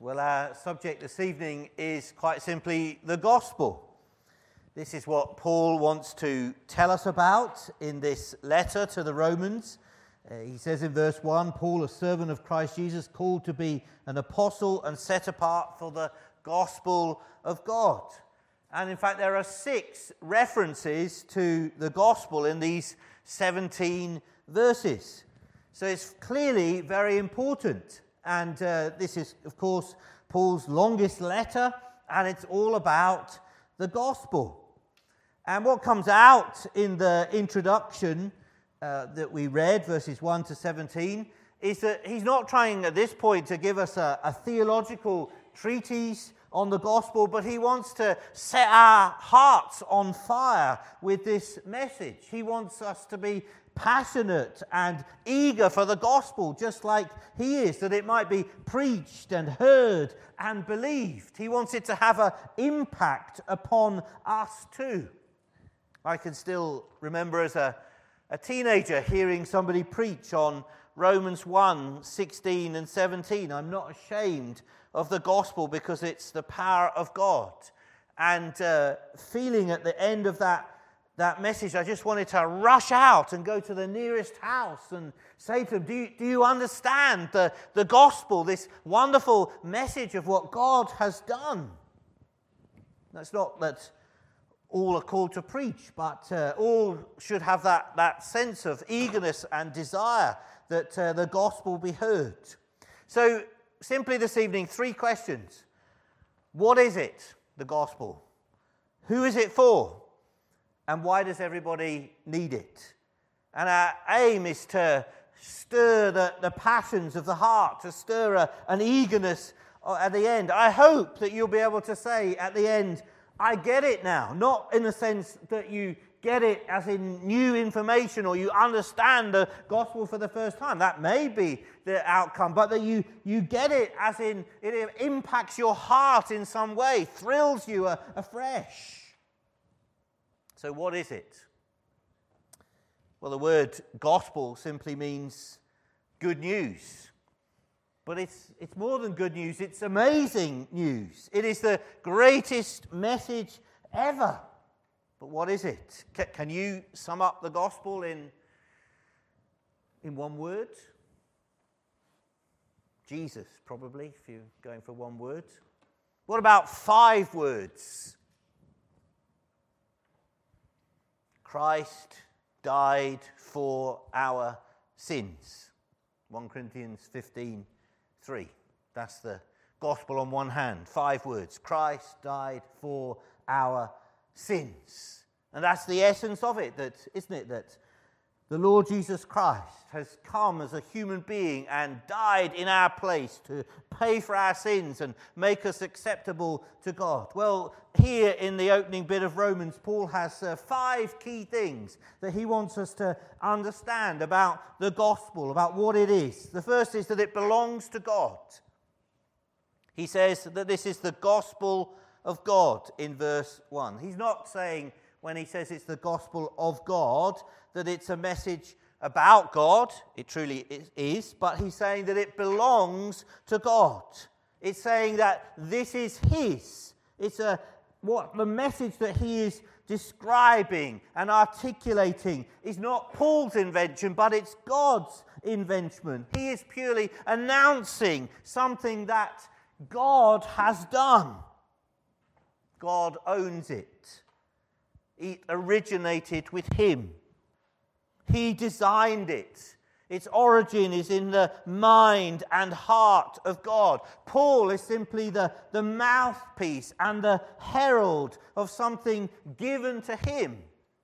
Well, our subject this evening is quite simply the gospel. This is what Paul wants to tell us about in this letter to the Romans. He says in verse 1, Paul, a servant of Christ Jesus, called to be an apostle and set apart for the gospel of God. And in fact, there are 6 references to the gospel in these 17 verses. So it's clearly very important. And this is, of course, Paul's longest letter, and it's all about the gospel. And what comes out in the introduction that we read, verses 1 to 17, is that he's not trying at this point to give us a theological treatise on the gospel, but he wants to set our hearts on fire with this message. He wants us to be passionate and eager for the gospel, just like he is, that it might be preached and heard and believed. He wants it to have an impact upon us too. I can still remember as a teenager hearing somebody preach on Romans 1, 16 and 17. I'm not ashamed of the gospel because it's the power of God. And feeling at the end of that message, I just wanted to rush out and go to the nearest house and say to them, do you understand the gospel, this wonderful message of what God has done? That's not that all are called to preach, but all should have that sense of eagerness and desire that the gospel be heard. So simply this evening, 3 questions. What is it, the gospel? Who is it for? And why does everybody need it? And our aim is to stir the passions of the heart, to stir an eagerness at the end. I hope that you'll be able to say at the end, I get it now. Not in the sense that you get it as in new information or you understand the gospel for the first time. That may be the outcome, but that you get it as in it impacts your heart in some way, thrills you afresh. So what is it? Well, the word gospel simply means good news. But it's more than good news, it's amazing news. It is the greatest message ever. But what is it? Can you sum up the gospel in one word? Jesus, probably, if you're going for one word. What about 5 words? Christ died for our sins. 1 Corinthians 15:3. That's the gospel on one hand. 5 words. Christ died for our sins. And that's the essence of it, isn't it? That the Lord Jesus Christ has come as a human being and died in our place to pay for our sins and make us acceptable to God. Well, here in the opening bit of Romans, Paul has 5 key things that he wants us to understand about the gospel, about what it is. The first is that it belongs to God. He says that this is the gospel of God in verse 1. He's not saying, when he says it's the gospel of God, that it's a message about God. It truly is, but he's saying that it belongs to God. It's saying that this is his. It's the message that he is describing and articulating is not Paul's invention, but it's God's invention. He is purely announcing something that God has done. God owns it. It originated with him. He designed it. Its origin is in the mind and heart of God. Paul is simply the mouthpiece and the herald of something given to him.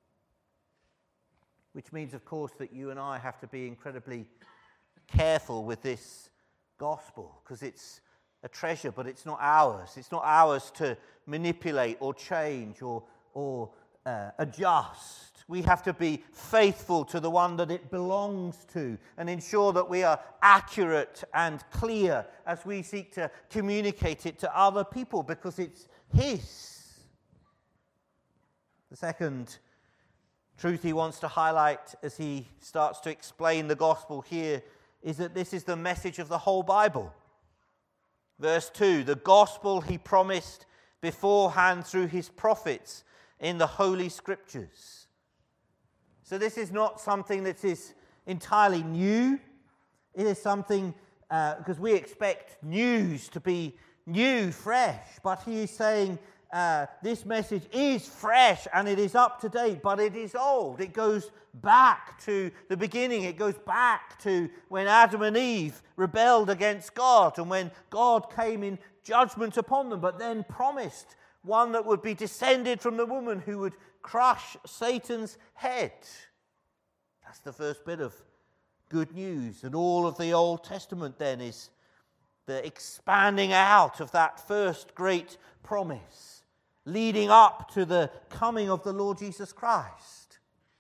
Which means, of course, that you and I have to be incredibly careful with this gospel, because it's a treasure, but it's not ours. It's not ours to manipulate or change or adjust. We have to be faithful to the one that it belongs to and ensure that we are accurate and clear as we seek to communicate it to other people, because it's his. The second truth he wants to highlight as he starts to explain the gospel here is that this is the message of the whole Bible. Verse 2, the gospel he promised beforehand through his prophets in the Holy Scriptures. So this is not something that is entirely new. It is something, because we expect news to be new, fresh, but he is saying this message is fresh and it is up to date, but it is old. It goes back to the beginning. It goes back to when Adam and Eve rebelled against God and when God came in judgment upon them, but then promised one that would be descended from the woman who would crush Satan's head. That's the first bit of good news. And all of the Old Testament then is the expanding out of that first great promise, leading up to the coming of the Lord Jesus Christ.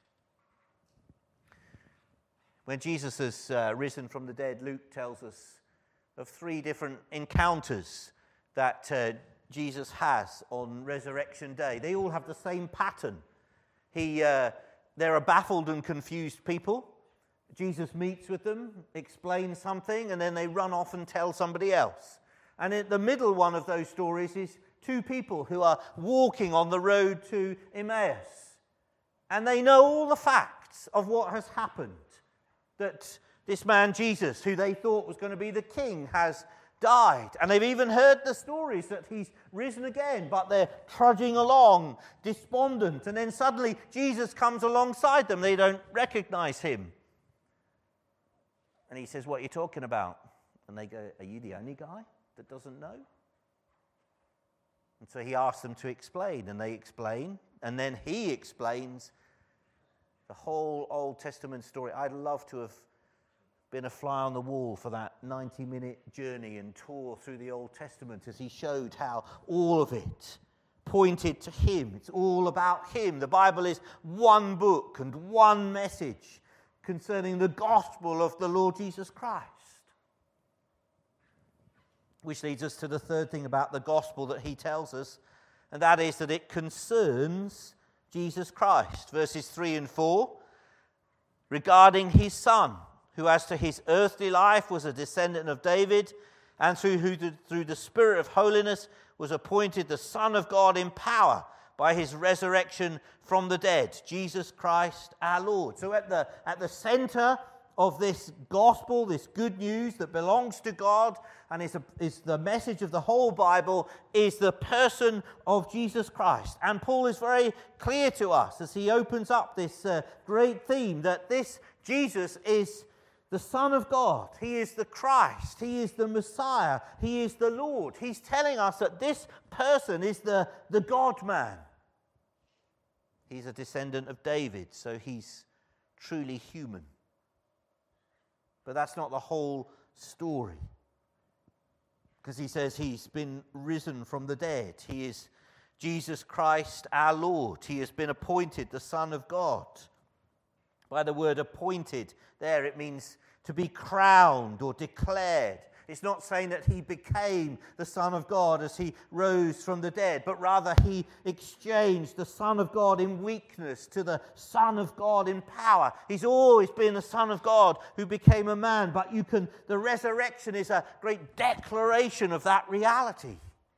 When Jesus has risen from the dead, Luke tells us of 3 different encounters that Jesus has on Resurrection Day. They all have the same pattern. There are baffled and confused people. Jesus meets with them, explains something, and then they run off and tell somebody else. And in the middle one of those stories is 2 people who are walking on the road to Emmaus. And they know all the facts of what has happened. That this man Jesus, who they thought was going to be the king, has died. And they've even heard the stories that he's risen again, but they're trudging along, despondent. And then suddenly Jesus comes alongside them. They don't recognize him. And he says, "What are you talking about?" And they go, "Are you the only guy that doesn't know?" And so he asks them to explain, and they explain. And then he explains the whole Old Testament story. I'd love to have been a fly on the wall for that 90-minute journey and tour through the Old Testament as he showed how all of it pointed to him. It's all about him. The Bible is one book and one message concerning the gospel of the Lord Jesus Christ. Which leads us to the third thing about the gospel that he tells us, and that is that it concerns Jesus Christ. Verses 3 and 4, regarding his Son, who as to his earthly life was a descendant of David, and through the Spirit of holiness was appointed the Son of God in power by his resurrection from the dead, Jesus Christ our Lord. So at the center of this gospel, this good news that belongs to God and is the message of the whole Bible, is the person of Jesus Christ. And Paul is very clear to us as he opens up this great theme that this Jesus is the Son of God. He is the Christ. He is the Messiah. He is the Lord. He's telling us that this person is the God-man. He's a descendant of David, so he's truly human. But that's not the whole story. Because he says he's been risen from the dead. He is Jesus Christ our Lord. He has been appointed the Son of God. By the word appointed there, it means to be crowned or declared. It's not saying that he became the Son of God as he rose from the dead, but rather he exchanged the Son of God in weakness to the Son of God in power. He's always been the Son of God who became a man, but the resurrection is a great declaration of that reality.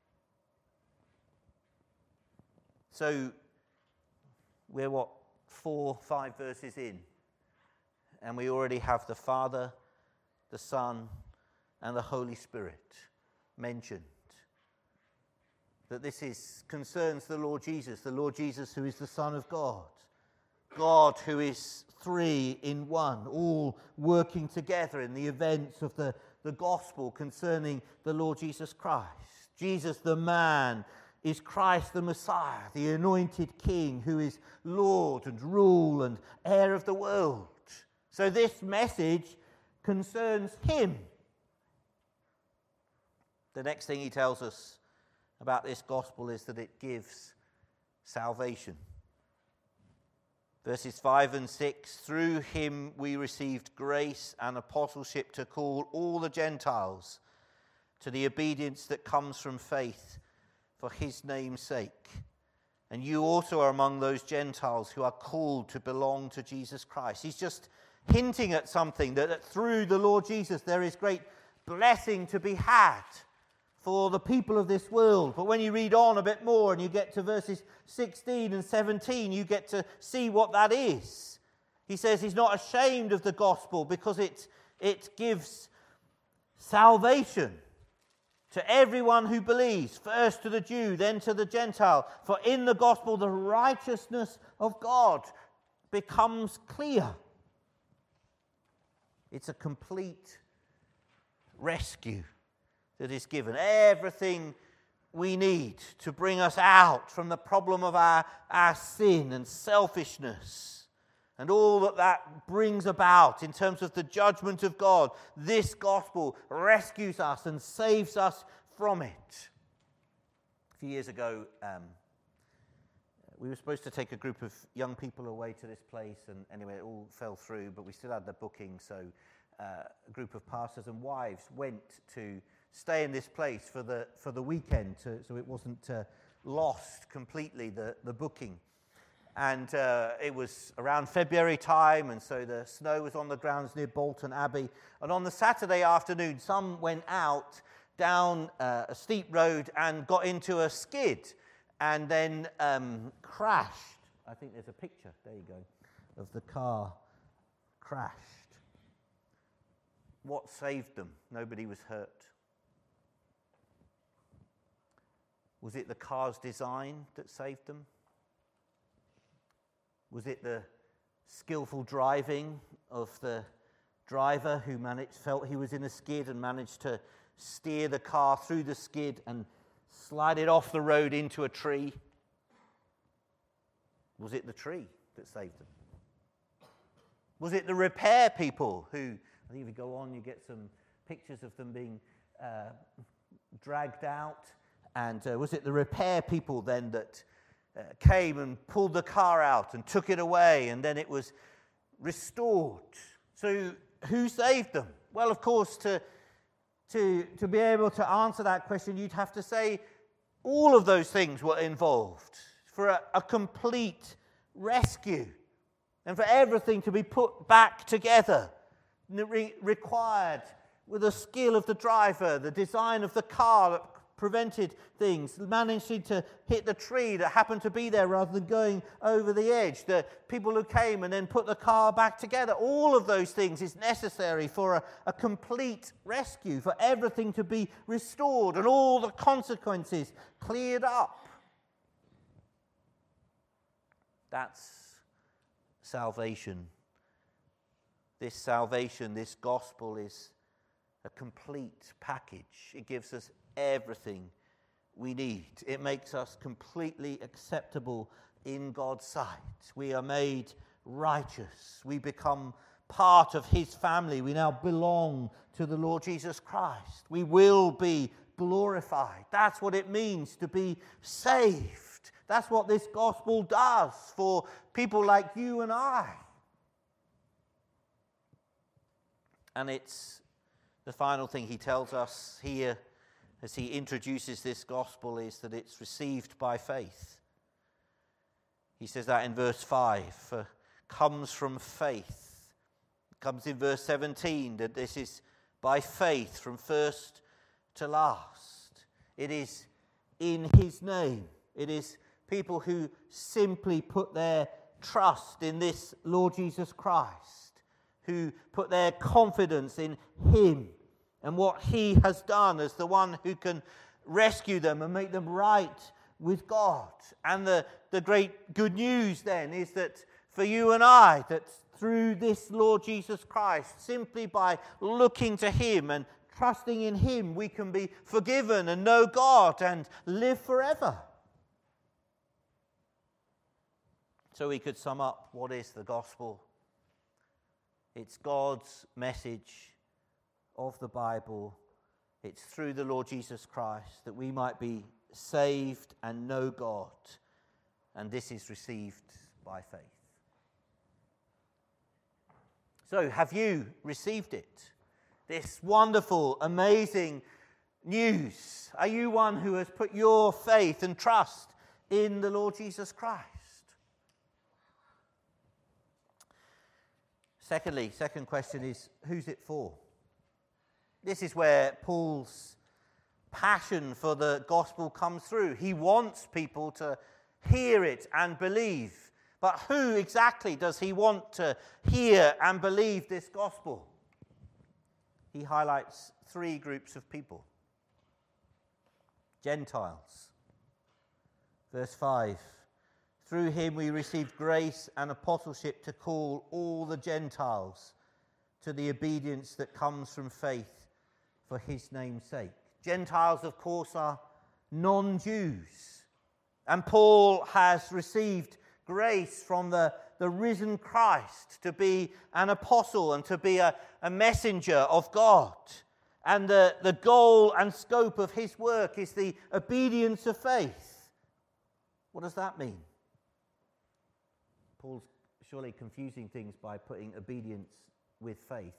So we're 4-5 verses in, and we already have the Father, the Son, and the Holy Spirit mentioned. That this concerns the Lord Jesus who is the Son of God. God who is 3 in 1, all working together in the events of the gospel concerning the Lord Jesus Christ. Jesus the man is Christ the Messiah, the anointed King who is Lord and rule and heir of the world. So this message concerns him. The next thing he tells us about this gospel is that it gives salvation. Verses 5 and 6, through him we received grace and apostleship to call all the Gentiles to the obedience that comes from faith for his name's sake. And you also are among those Gentiles who are called to belong to Jesus Christ. He's just hinting at something, that through the Lord Jesus there is great blessing to be had for the people of this world. But when you read on a bit more and you get to verses 16 and 17, you get to see what that is. He says he's not ashamed of the gospel because it gives salvation to everyone who believes, first to the Jew, then to the Gentile. For in the gospel, the righteousness of God becomes clear. It's a complete rescue that is given. Everything we need to bring us out from the problem of our sin and selfishness and all that brings about in terms of the judgment of God. This gospel rescues us and saves us from it. A few years ago, we were supposed to take a group of young people away to this place, and anyway, it all fell through, but we still had the booking, so a group of pastors and wives went to stay in this place for the weekend, so it wasn't lost completely, the booking. And it was around February time, and so the snow was on the grounds near Bolton Abbey. And on the Saturday afternoon, some went out down a steep road and got into a skid and then crashed. I think there's a picture, there you go, of the car crashed. What saved them? Nobody was hurt. Was it the car's design that saved them? Was it the skillful driving of the driver who felt he was in a skid and managed to steer the car through the skid and slide it off the road into a tree? Was it the tree that saved them? Was it the repair people who, I think if you go on, you get some pictures of them being dragged out. And was it the repair people then that came and pulled the car out and took it away, and then it was restored? So who saved them? Well, of course, to be able to answer that question, you'd have to say all of those things were involved for a complete rescue and for everything to be put back together. Required with the skill of the driver, the design of the car that prevented things, managing to hit the tree that happened to be there rather than going over the edge, the people who came and then put the car back together. All of those things is necessary for a complete rescue, for everything to be restored and all the consequences cleared up. That's salvation. This salvation, this gospel is a complete package. It gives us everything we need. It makes us completely acceptable in God's sight. We are made righteous. We become part of his family. We now belong to the Lord Jesus Christ. We will be glorified. That's what it means to be saved. That's what this gospel does for people like you and I. And it's the final thing he tells us here as he introduces this gospel is that it's received by faith. He says that in verse 5, comes from faith. It comes in verse 17 that this is by faith from first to last. It is in his name. It is people who simply put their trust in this Lord Jesus Christ, who put their confidence in him and what he has done as the one who can rescue them and make them right with God. And the great good news then is that for you and I, that through this Lord Jesus Christ, simply by looking to him and trusting in him, we can be forgiven and know God and live forever. So we could sum up what is the gospel. It's God's message of the Bible. It's through the Lord Jesus Christ that we might be saved and know God. And this is received by faith. So, have you received it? This wonderful, amazing news. Are you one who has put your faith and trust in the Lord Jesus Christ? Secondly, second question is, who's it for? This is where Paul's passion for the gospel comes through. He wants people to hear it and believe. But who exactly does he want to hear and believe this gospel? He highlights three groups of people. Gentiles. Verse 5. Through him we received grace and apostleship to call all the Gentiles to the obedience that comes from faith for his name's sake. Gentiles, of course, are non-Jews. And Paul has received grace from the risen Christ to be an apostle and to be a messenger of God. And the goal and scope of his work is the obedience of faith. What does that mean? Paul's surely confusing things by putting obedience with faith.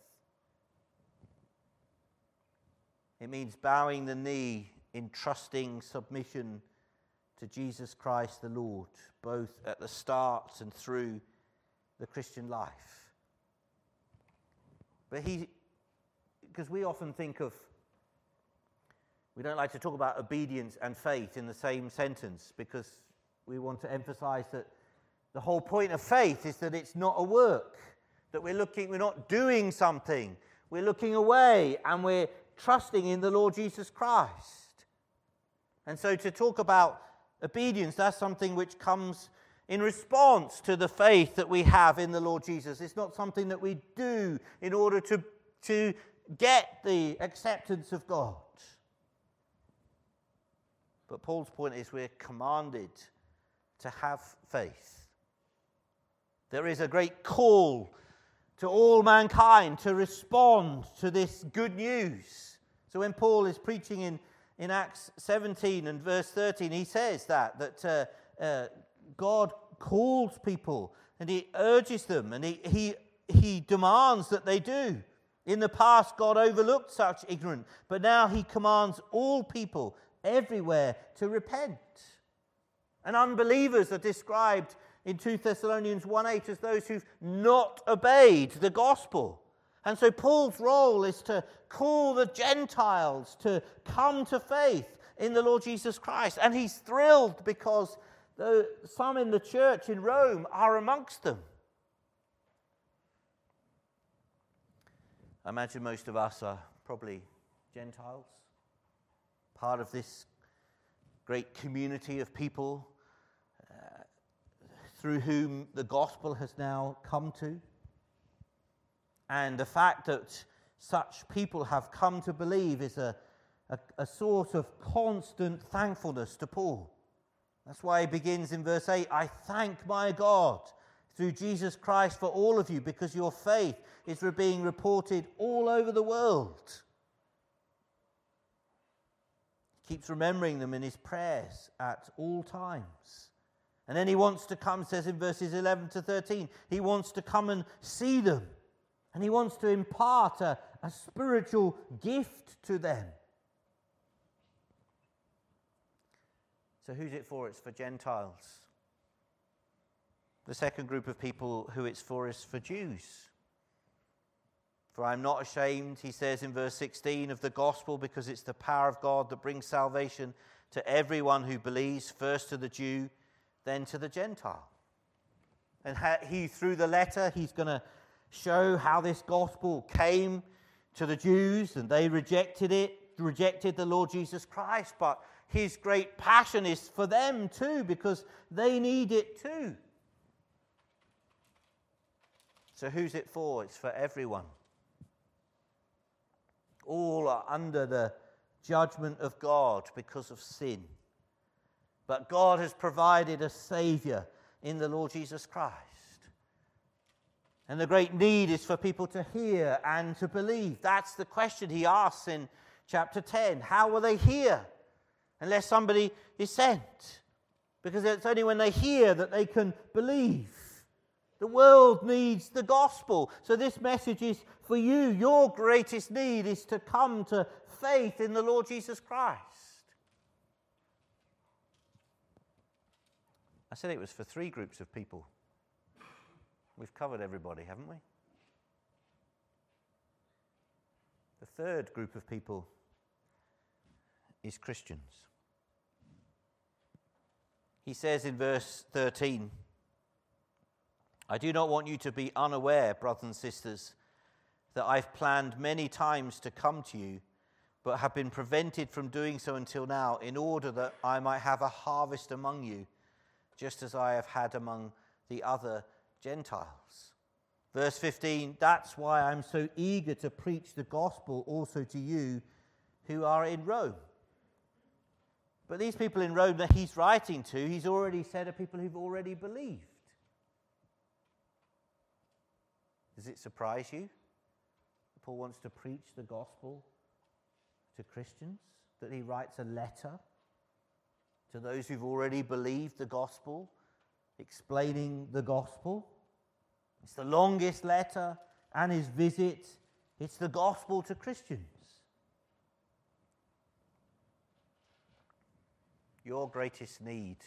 It means bowing the knee in trusting submission to Jesus Christ the Lord, both at the start and through the Christian life. But because we often think of, we don't like to talk about obedience and faith in the same sentence, because we want to emphasize that the whole point of faith is that it's not a work, that we're not doing something, we're looking away and we're trusting in the Lord Jesus Christ. And so to talk about obedience, that's something which comes in response to the faith that we have in the Lord Jesus. It's not something that we do in order to get the acceptance of God. But Paul's point is we're commanded to have faith. There is a great call to all mankind to respond to this good news. So when Paul is preaching in Acts 17 and verse 13, he says that God calls people and he urges them and he demands that they do. In the past, God overlooked such ignorance, but now he commands all people everywhere to repent. And unbelievers are described in 2 Thessalonians 1:8 as those who've not obeyed the gospel. And so Paul's role is to call the Gentiles to come to faith in the Lord Jesus Christ. And he's thrilled because some in the church in Rome are amongst them. I imagine most of us are probably Gentiles, part of this great community of people through whom the gospel has now come to. And the fact that such people have come to believe is a source of constant thankfulness to Paul. That's why he begins in verse 8, I thank my God through Jesus Christ for all of you, because your faith is being reported all over the world. He keeps remembering them in his prayers at all times. And then he wants to come, says in verses 11 to 13, he wants to come and see them. And he wants to impart a spiritual gift to them. So who's it for? It's for Gentiles. The second group of people who it's for is for Jews. For I am not ashamed, he says in verse 16, of the gospel, because it's the power of God that brings salvation to everyone who believes, first to the Jew, then to the Gentile. And through the letter, he's going to show how this gospel came to the Jews, and they rejected the Lord Jesus Christ. But his great passion is for them too, because they need it too. So who's it for? It's for everyone. All are under the judgment of God because of sin. But God has provided a Saviour in the Lord Jesus Christ. And the great need is for people to hear and to believe. That's the question he asks in chapter 10. How will they hear unless somebody is sent? Because it's only when they hear that they can believe. The world needs the gospel. So this message is for you. Your greatest need is to come to faith in the Lord Jesus Christ. I said it was for three groups of people. We've covered everybody, haven't we? The third group of people is Christians. He says in verse 13, I do not want you to be unaware, brothers and sisters, that I've planned many times to come to you, but have been prevented from doing so until now, in order that I might have a harvest among you, just as I have had among the other Gentiles. Verse 15, that's why I'm so eager to preach the gospel also to you who are in Rome. But these people in Rome that he's writing to, he's already said are people who've already believed. Does it surprise you that Paul wants to preach the gospel to Christians? That he writes a letter to those who've already believed the gospel, explaining the gospel? It's the longest letter, and his visit, it's the gospel to Christians. Your greatest need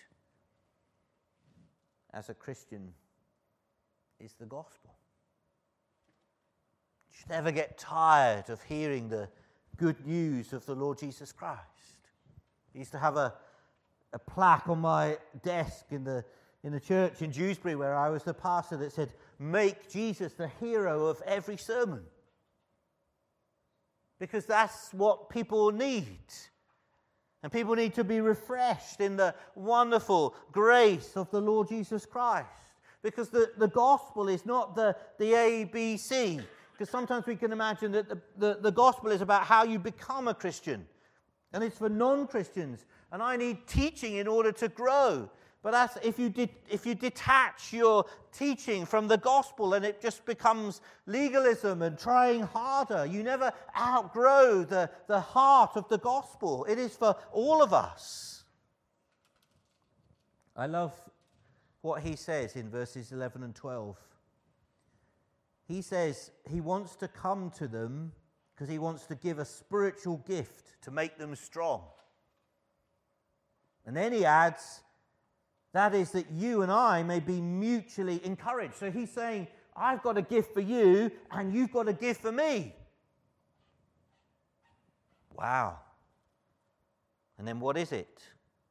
as a Christian is the gospel. You should never get tired of hearing the good news of the Lord Jesus Christ. I used to have a plaque on my desk in the church in Dewsbury where I was the pastor that said, make Jesus the hero of every sermon. Because that's what people need. And people need to be refreshed in the wonderful grace of the Lord Jesus Christ. Because the gospel is not the ABC. Because sometimes we can imagine that the gospel is about how you become a Christian. And it's for non-Christians. And I need teaching in order to grow. But that's if you detach your teaching from the gospel and it just becomes legalism and trying harder, you never outgrow the heart of the gospel. It is for all of us. I love what he says in verses 11 and 12. He says he wants to come to them because he wants to give a spiritual gift to make them strong. And then he adds, that is that you and I may be mutually encouraged. So he's saying, I've got a gift for you and you've got a gift for me. Wow. And then what is it?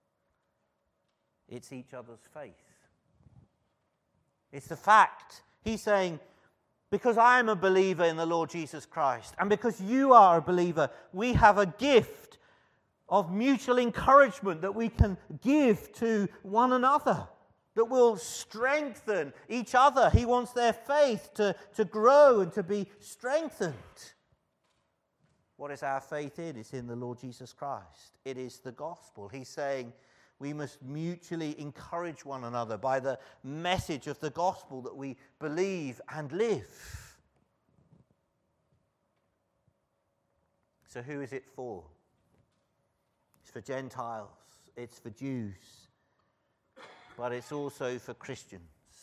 It's each other's faith. It's the fact. He's saying, because I am a believer in the Lord Jesus Christ and because you are a believer, we have a gift of mutual encouragement that we can give to one another, that will strengthen each other. He wants their faith to grow and to be strengthened. What is our faith in? It's in the Lord Jesus Christ. It is the gospel. He's saying we must mutually encourage one another by the message of the gospel that we believe and live. So who is it for? It's for Gentiles, it's for Jews, but it's also for Christians.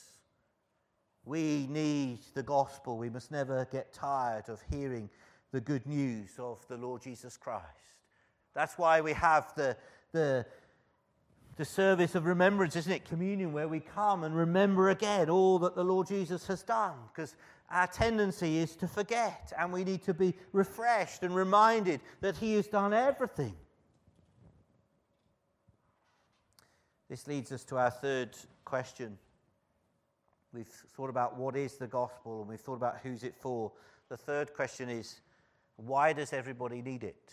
We need the gospel. We must never get tired of hearing the good news of the Lord Jesus Christ. That's why we have the service of remembrance, isn't it? Communion, where we come and remember again all that the Lord Jesus has done, because our tendency is to forget, and we need to be refreshed and reminded that he has done everything. This leads us to our third question. We've thought about what is the gospel, and we've thought about who's it for. The third question is, why does everybody need it?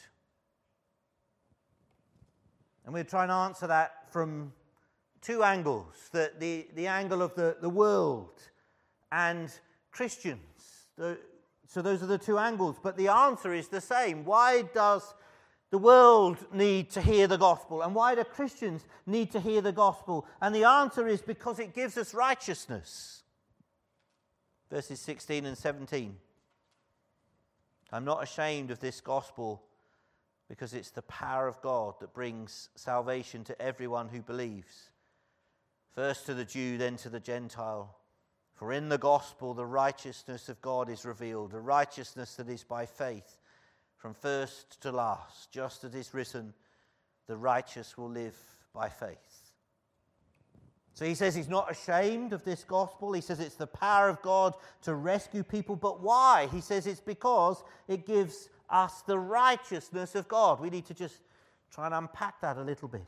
And we'll try and answer that from two angles. The angle of the world and Christians. So those are the two angles. But the answer is the same. Why does the world need to hear the gospel? And why do Christians need to hear the gospel? And the answer is because it gives us righteousness. Verses 16 and 17. I'm not ashamed of this gospel because it's the power of God that brings salvation to everyone who believes. First to the Jew, then to the Gentile. For in the gospel the righteousness of God is revealed, a righteousness that is by faith. From first to last, just as it is written, the righteous will live by faith. So he says he's not ashamed of this gospel. He says it's the power of God to rescue people. But why? He says it's because it gives us the righteousness of God. We need to just try and unpack that a little bit.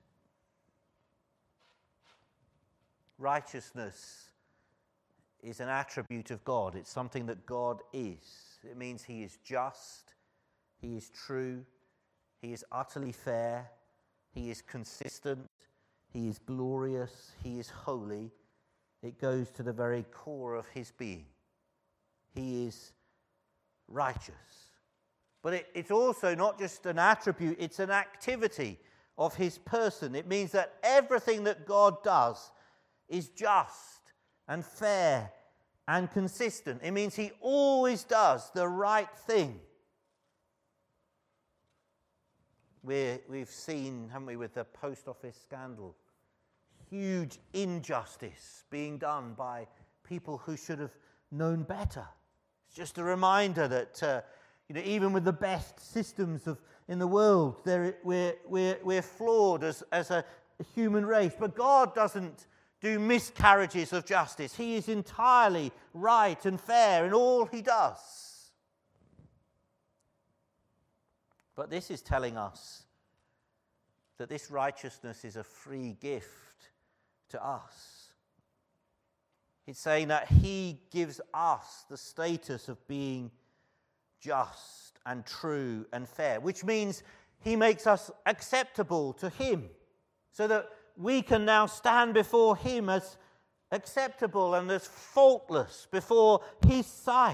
Righteousness is an attribute of God. It's something that God is. It means he is just, he is true, he is utterly fair, he is consistent, he is glorious, he is holy. It goes to the very core of his being. He is righteous. But it's also not just an attribute, it's an activity of his person. It means that everything that God does is just and fair and consistent. It means he always does the right thing. We've seen, haven't we, with the post office scandal, huge injustice being done by people who should have known better. It's just a reminder that even with the best systems in the world, we're flawed as a human race. But God doesn't do miscarriages of justice. He is entirely right and fair in all he does. But this is telling us that this righteousness is a free gift to us. It's saying that he gives us the status of being just and true and fair, which means he makes us acceptable to him, so that we can now stand before him as acceptable and as faultless before his sight.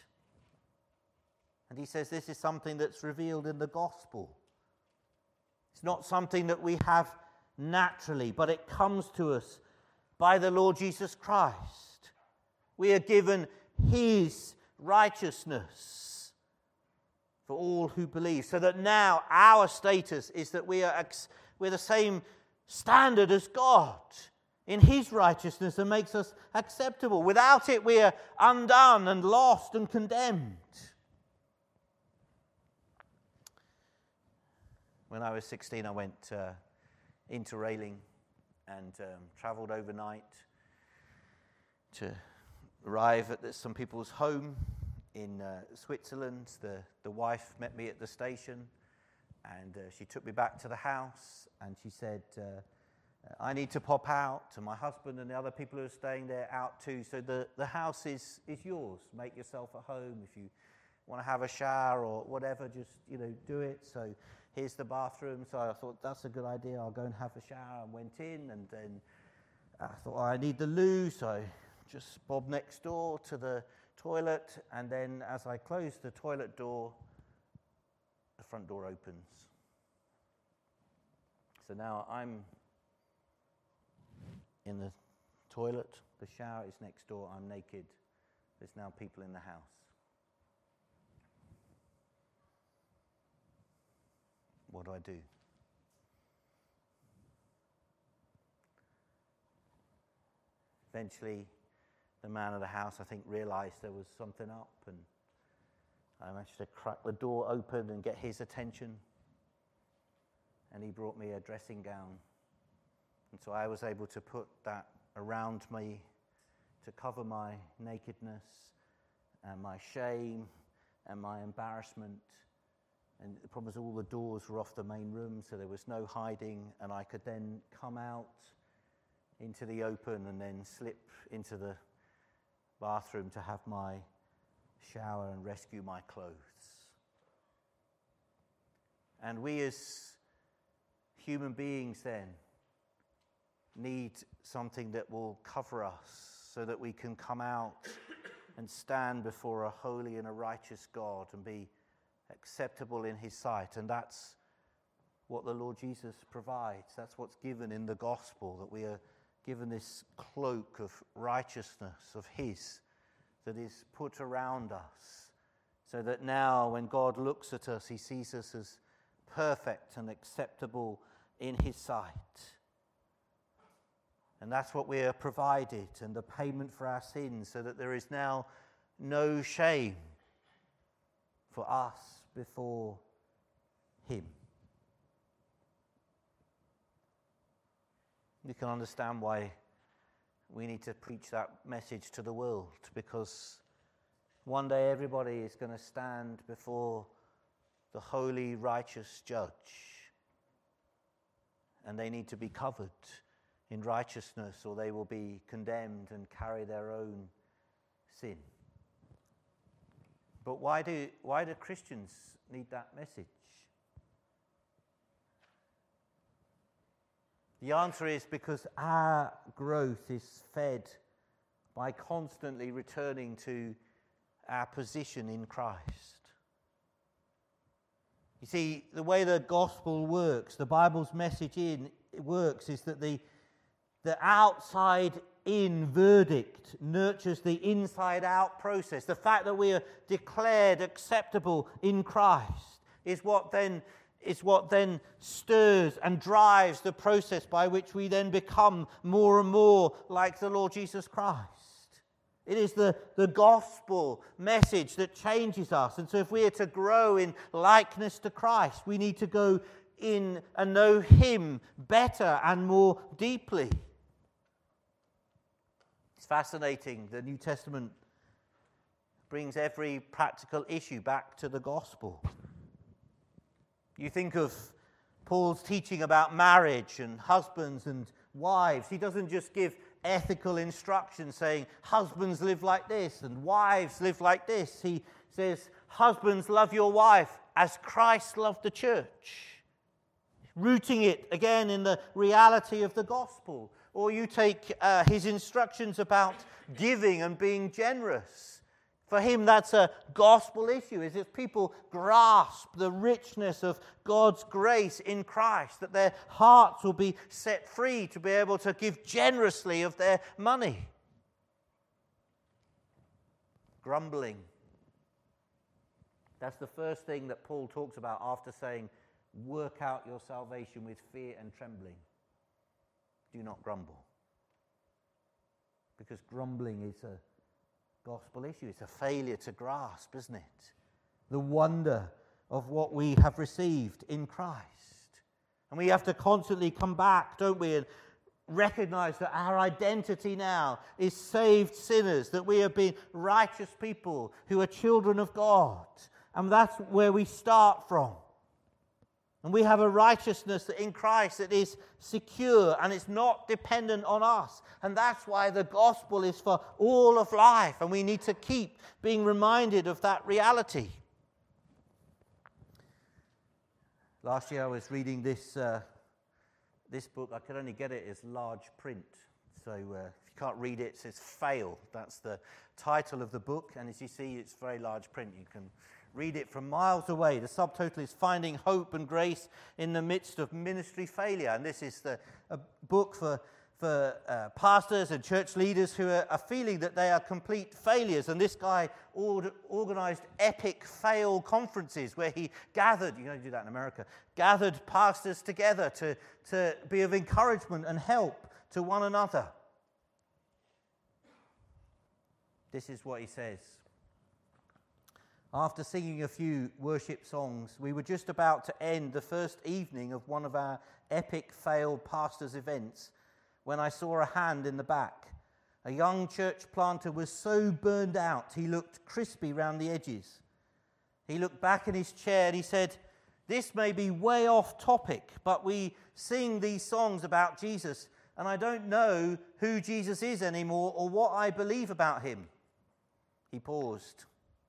And he says this is something that's revealed in the gospel. It's not something that we have naturally, but it comes to us by the Lord Jesus Christ. We are given his righteousness for all who believe, so that now our status is that we're the same standard as God in his righteousness, and makes us acceptable. Without it, we are undone and lost and condemned. When I was 16, I went into Rayling and travelled overnight to arrive at some people's home in Switzerland. The wife met me at the station, and she took me back to the house, and she said, I need to pop out, and my husband and the other people who are staying there out too, so the house is yours. Make yourself at home. If you want to have a shower or whatever, just do it. So here's the bathroom. So I thought, that's a good idea. I'll go and have a shower. And went in, and then I thought, I need the loo. So I just bobbed next door to the toilet. And then as I closed the toilet door, the front door opens. So now I'm in the toilet. The shower is next door. I'm naked. There's now people in the house. What do I do? Eventually, the man of the house, I think, realized there was something up, and I managed to crack the door open and get his attention. And he brought me a dressing gown. And so I was able to put that around me to cover my nakedness and my shame and my embarrassment. And the problem was all the doors were off the main room, so there was no hiding, and I could then come out into the open and then slip into the bathroom to have my shower and rescue my clothes. And we as human beings then need something that will cover us so that we can come out and stand before a holy and a righteous God and be acceptable in his sight. And that's what the Lord Jesus provides. That's what's given in the gospel, that we are given this cloak of righteousness of his that is put around us, so that now when God looks at us, he sees us as perfect and acceptable in his sight. And that's what we are provided, and the payment for our sins, so that there is now no shame for us before him. You can understand why we need to preach that message to the world, because one day everybody is going to stand before the holy, righteous judge. and they need to be covered in righteousness, or they will be condemned and carry their own sin. But why do Christians need that message? The answer is because our growth is fed by constantly returning to our position in Christ. You see, the way the gospel works, the Bible's message works, is that the outside-in verdict nurtures the inside-out process. The fact that we are declared acceptable in Christ is what then stirs and drives the process by which we then become more and more like the Lord Jesus Christ. It is the gospel message that changes us. And so if we are to grow in likeness to Christ, we need to go in and know Him better and more deeply. It's fascinating. The New Testament brings every practical issue back to the gospel. You think of Paul's teaching about marriage and husbands and wives. He doesn't just give ethical instruction saying husbands live like this and wives live like this. He says, husbands, love your wife as Christ loved the church, rooting it again in the reality of the gospel. Or you take his instructions about giving and being generous. For him, that's a gospel issue, is if people grasp the richness of God's grace in Christ, that their hearts will be set free to be able to give generously of their money. Grumbling. That's the first thing that Paul talks about after saying, work out your salvation with fear and trembling. Do not grumble. Because grumbling is a gospel issue. It's a failure to grasp, isn't it? The wonder of what we have received in Christ. And we have to constantly come back, don't we, and recognize that our identity now is saved sinners, that we have been righteous people who are children of God. And that's where we start from. And we have a righteousness in Christ that is secure and it's not dependent on us. And that's why the gospel is for all of life. And we need to keep being reminded of that reality. Last year I was reading this book. I could only get it as large print. So if you can't read it, it says Fail. That's the title of the book. And as you see, it's very large print. You can read it from miles away. The subtitle is Finding Hope and Grace in the Midst of Ministry Failure. And this is a book for pastors and church leaders who are feeling that they are complete failures. And this guy organized epic fail conferences where he gathered, you don't do that in America, gathered pastors together to be of encouragement and help to one another. This is what he says. After singing a few worship songs, we were just about to end the first evening of one of our epic fail pastors' events when I saw a hand in the back. A young church planter was so burned out he looked crispy round the edges. He looked back in his chair and he said, "This may be way off topic, but we sing these songs about Jesus and I don't know who Jesus is anymore or what I believe about him." He paused.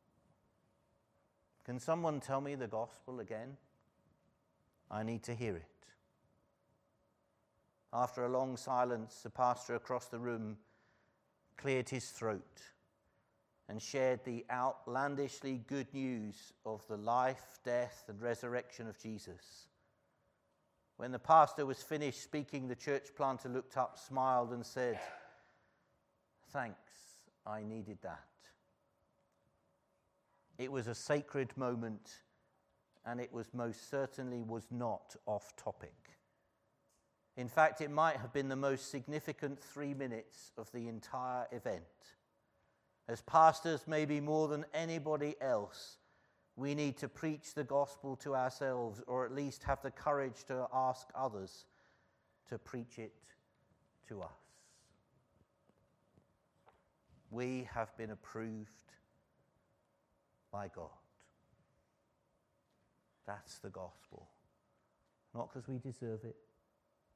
"Can someone tell me the gospel again? I need to hear it." After a long silence, the pastor across the room cleared his throat and shared the outlandishly good news of the life, death, and resurrection of Jesus. When the pastor was finished speaking, the church planter looked up, smiled, and said, "Thanks, I needed that." It was a sacred moment, and it was most certainly was not off topic. In fact, it might have been the most significant 3 minutes of the entire event. As pastors, maybe more than anybody else, we need to preach the gospel to ourselves, or at least have the courage to ask others to preach it to us. We have been approved by God. That's the gospel. Not because we deserve it,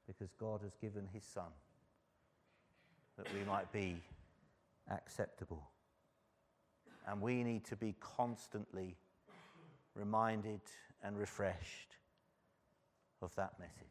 because God has given his Son that we might be acceptable. And we need to be constantly reminded and refreshed of that message.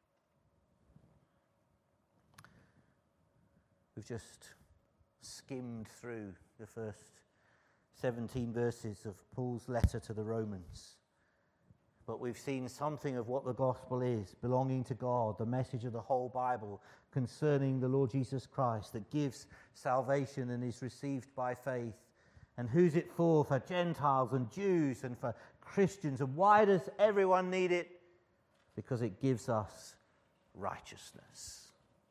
We've just skimmed through the first 17 verses of Paul's letter to the Romans. But we've seen something of what the gospel is, belonging to God, the message of the whole Bible concerning the Lord Jesus Christ that gives salvation and is received by faith. And who's it for? For Gentiles and Jews and for Christians. And why does everyone need it? Because it gives us righteousness.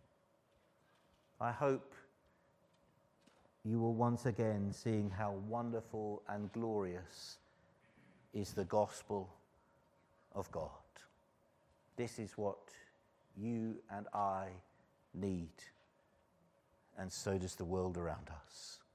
I hope you will once again seeing how wonderful and glorious is the gospel of God. This is what you and I need, and so does the world around us.